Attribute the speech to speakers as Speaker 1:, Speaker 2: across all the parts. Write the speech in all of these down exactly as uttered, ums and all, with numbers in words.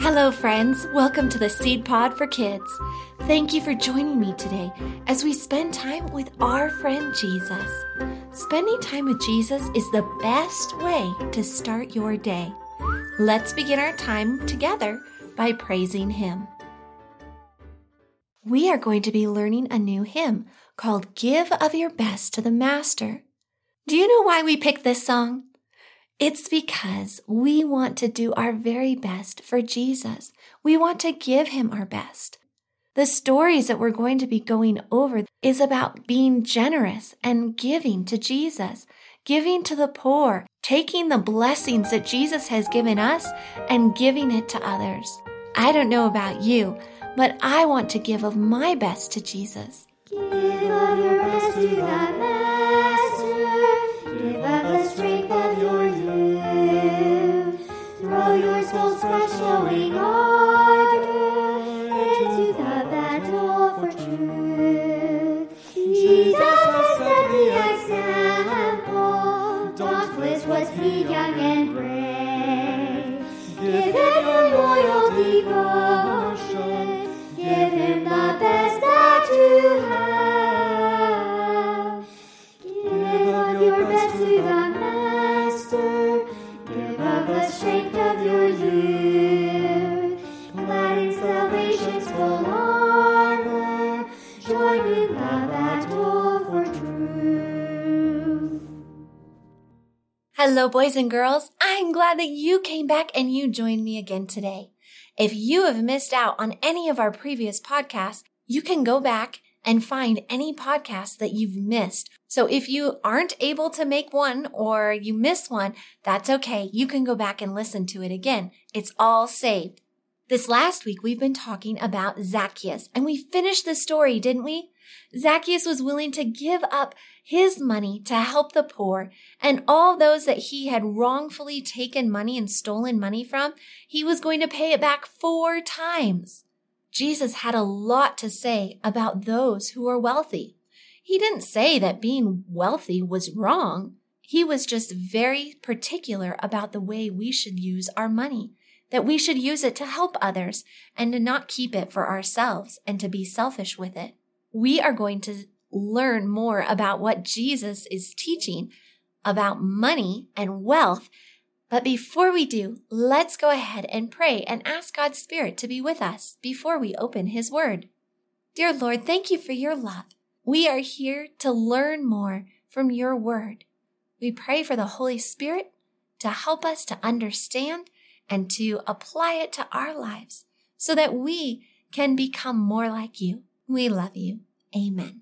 Speaker 1: Hello, friends. Welcome to the Seed Pod for Kids. Thank you for joining me today as we spend time with our friend Jesus. Spending time with Jesus is the best way to start your day. Let's begin our time together by praising Him. We are going to be learning a new hymn called Give of Your Best to the Master. Do you know why we picked this song? It's because we want to do our very best for Jesus. We want to give Him our best. The stories that we're going to be going over is about being generous and giving to Jesus, giving to the poor, taking the blessings that Jesus has given us and giving it to others. I don't know about you, but I want to give of my best to Jesus.
Speaker 2: Give of your best to thy Master. Give of the strength of your youth. Throw your soul's fresh glowing ardor into the battle for truth. Jesus has set the example. Dauntless was He, young and brave. Give Him your loyal devotion. Give Him the best that you have. Give of your best to the Master. Give of the strength of your youth. Clad in salvation's full armor, join in the battle for truth.
Speaker 1: Hello, boys and girls. I'm glad that you came back and you joined me again today. If you have missed out on any of our previous podcasts, you can go back and find any podcast that you've missed. So if you aren't able to make one or you miss one, that's okay. You can go back and listen to it again. It's all saved. This last week, we've been talking about Zacchaeus, and we finished the story, didn't we? Zacchaeus was willing to give up his money to help the poor, and all those that he had wrongfully taken money and stolen money from, he was going to pay it back four times. Jesus had a lot to say about those who are wealthy. He didn't say that being wealthy was wrong. He was just very particular about the way we should use our money, that we should use it to help others and to not keep it for ourselves and to be selfish with it. We are going to learn more about what Jesus is teaching about money and wealth. But before we do, let's go ahead and pray and ask God's Spirit to be with us before we open His Word. Dear Lord, thank you for your love. We are here to learn more from your Word. We pray for the Holy Spirit to help us to understand and to apply it to our lives so that we can become more like you. We love you. Amen.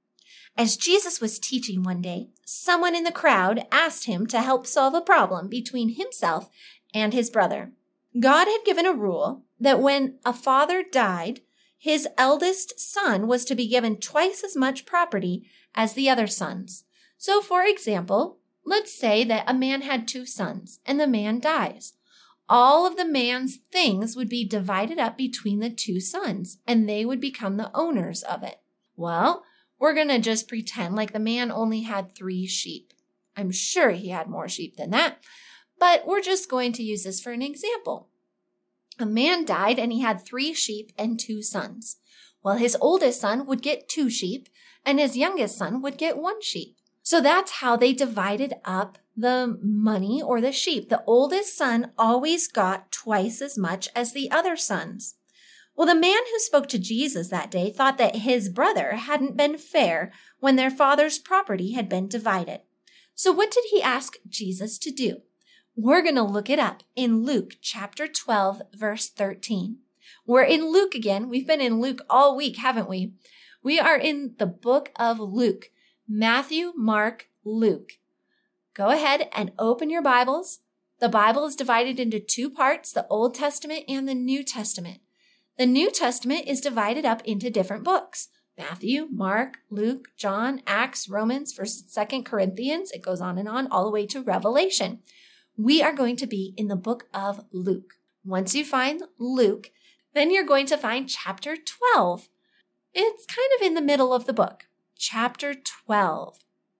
Speaker 1: As Jesus was teaching one day, someone in the crowd asked him to help solve a problem between himself and his brother. God had given a rule that when a father died, his eldest son was to be given twice as much property as the other sons. So, for example, let's say that a man had two sons and the man dies. All of the man's things would be divided up between the two sons, and they would become the owners of it. Well, we're going to just pretend like the man only had three sheep. I'm sure he had more sheep than that, but we're just going to use this for an example. A man died and he had three sheep and two sons. Well, his oldest son would get two sheep and his youngest son would get one sheep. So that's how they divided up the money or the sheep. The oldest son always got twice as much as the other sons. Well, the man who spoke to Jesus that day thought that his brother hadn't been fair when their father's property had been divided. So what did he ask Jesus to do? We're going to look it up in Luke chapter twelve, verse thirteen. We're in Luke again. We've been in Luke all week, haven't we? We are in the book of Luke. Matthew, Mark, Luke. Go ahead and open your Bibles. The Bible is divided into two parts, the Old Testament and the New Testament. The New Testament is divided up into different books. Matthew, Mark, Luke, John, Acts, Romans, First, Second Corinthians. It goes on and on all the way to Revelation. We are going to be in the book of Luke. Once you find Luke, then you're going to find chapter twelve. It's kind of in the middle of the book. Chapter twelve.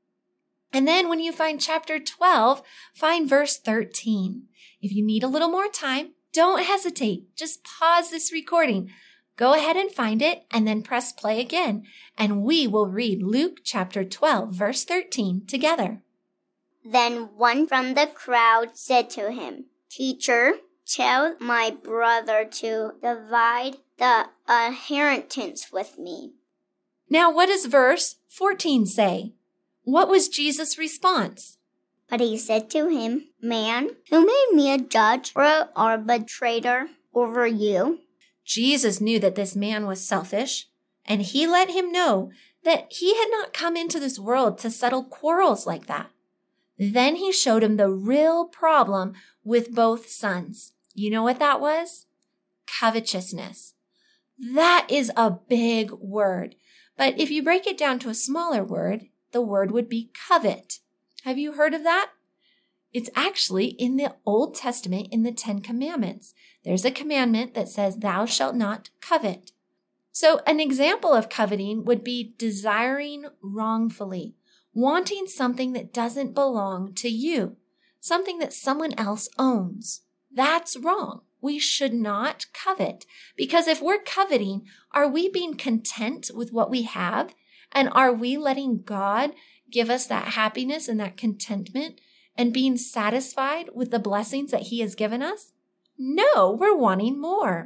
Speaker 1: And then when you find chapter twelve, find verse thirteen. If you need a little more time, Don't hesitate. Just pause this recording. Go ahead and find it and then press play again, and we will read Luke chapter twelve, verse thirteen together.
Speaker 3: Then one from the crowd said to him, "Teacher, tell my brother to divide the inheritance with me."
Speaker 1: Now, what does verse fourteen say? What was Jesus' response?
Speaker 3: But he said to him, "Man, who made me a judge or an arbitrator over you?"
Speaker 1: Jesus knew that this man was selfish, and he let him know that he had not come into this world to settle quarrels like that. Then he showed him the real problem with both sons. You know what that was? Covetousness. That is a big word, but if you break it down to a smaller word, the word would be covet. Have you heard of that? It's actually in the Old Testament in the Ten Commandments. There's a commandment that says, "Thou shalt not covet." So an example of coveting would be desiring wrongfully, wanting something that doesn't belong to you, something that someone else owns. That's wrong. We should not covet, because if we're coveting, are we being content with what we have? And are we letting God give us that happiness and that contentment and being satisfied with the blessings that He has given us? No, we're wanting more.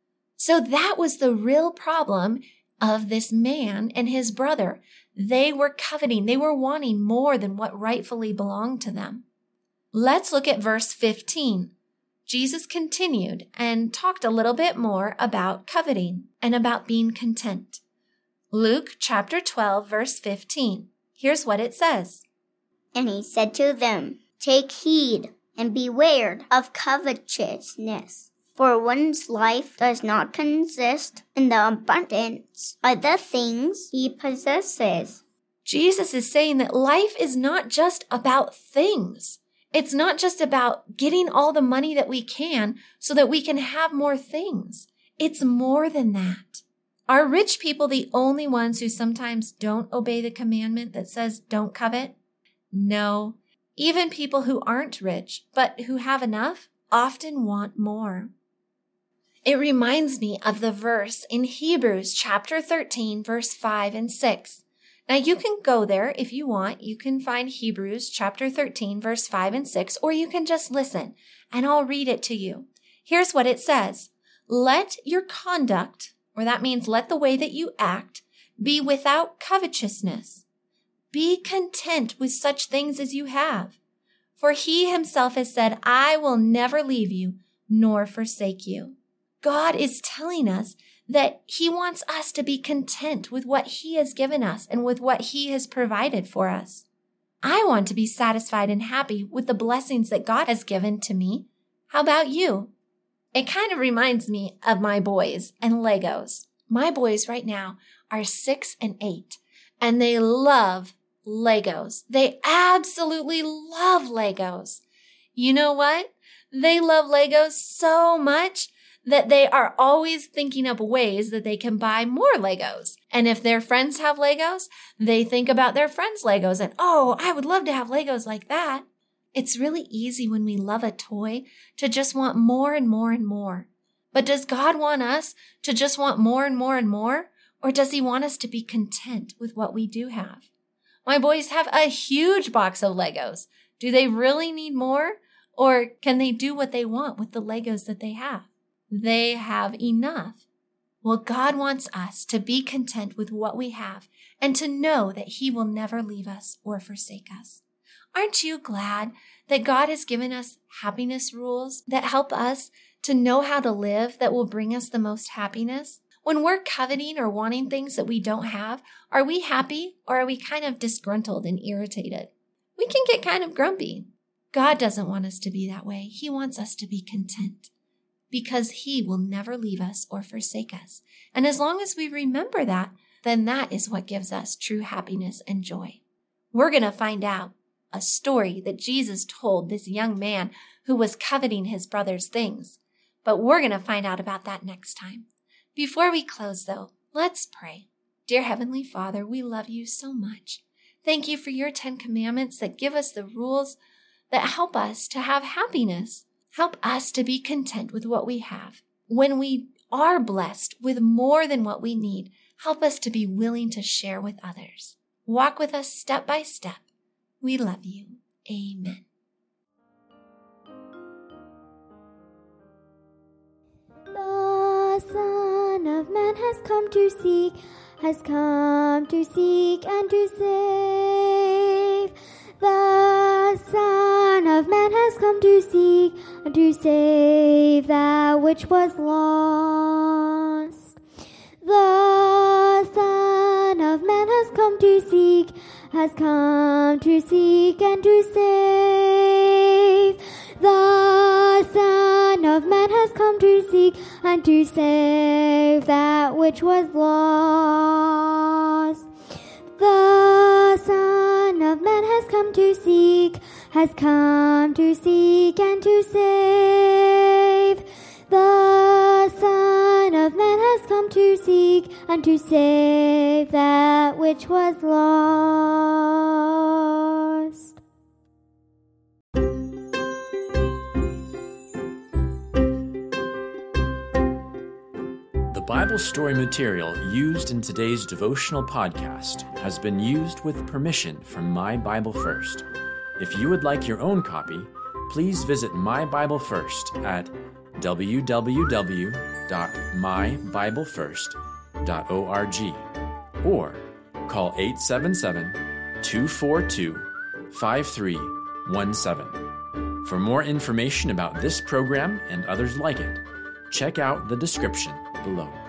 Speaker 1: So that was the real problem of this man and his brother. They were coveting. They were wanting more than what rightfully belonged to them. Let's look at verse fifteen. Jesus continued and talked a little bit more about coveting and about being content. Luke chapter twelve, verse fifteen. Here's what it says.
Speaker 3: And he said to them, "Take heed and beware of covetousness, for one's life does not consist in the abundance of the things he possesses."
Speaker 1: Jesus is saying that life is not just about things. It's not just about getting all the money that we can so that we can have more things. It's more than that. Are rich people the only ones who sometimes don't obey the commandment that says don't covet? No. Even people who aren't rich, but who have enough, often want more. It reminds me of the verse in Hebrews chapter thirteen, verse five and six. Now you can go there if you want. You can find Hebrews chapter thirteen, verse five and six, or you can just listen and I'll read it to you. Here's what it says. Let your conduct, or that means let the way that you act, be without covetousness. Be content with such things as you have. For He Himself has said, "I will never leave you nor forsake you." God is telling us that He wants us to be content with what He has given us and with what He has provided for us. I want to be satisfied and happy with the blessings that God has given to me. How about you? It kind of reminds me of my boys and Legos. My boys right now are six and eight, and they love Legos. They absolutely love Legos. You know what? They love Legos so much that they are always thinking up ways that they can buy more Legos. And if their friends have Legos, they think about their friends' Legos and, oh, I would love to have Legos like that. It's really easy when we love a toy to just want more and more and more. But does God want us to just want more and more and more? Or does He want us to be content with what we do have? My boys have a huge box of Legos. Do they really need more? Or can they do what they want with the Legos that they have? They have enough. Well, God wants us to be content with what we have and to know that He will never leave us or forsake us. Aren't you glad that God has given us happiness rules that help us to know how to live that will bring us the most happiness? When we're coveting or wanting things that we don't have, are we happy or are we kind of disgruntled and irritated? We can get kind of grumpy. God doesn't want us to be that way. He wants us to be content because He will never leave us or forsake us. And as long as we remember that, then that is what gives us true happiness and joy. We're going to find out a story that Jesus told this young man who was coveting his brother's things. But we're going to find out about that next time. Before we close, though, let's pray. Dear Heavenly Father, we love You so much. Thank You for Your Ten Commandments that give us the rules that help us to have happiness. Help us to be content with what we have. When we are blessed with more than what we need, help us to be willing to share with others. Walk with us step by step. We love you. Amen.
Speaker 2: The Son of Man has come to seek, has come to seek and to save. The Son of Man has come to seek and to save that which was lost. The Son of Man has come to seek, has come to seek and to save. The Son of Man has come to seek and to save that which was lost. The Son of Man has come to seek, has come to seek and to save. The Son of Man has come to seek and to save that which was lost.
Speaker 4: The Bible story material used in today's devotional podcast has been used with permission from My Bible First. If you would like your own copy, please visit My Bible First at w w w dot my bible first dot org or call eight seven seven, two four two, five three one seven. For more information about this program and others like it, check out the description below.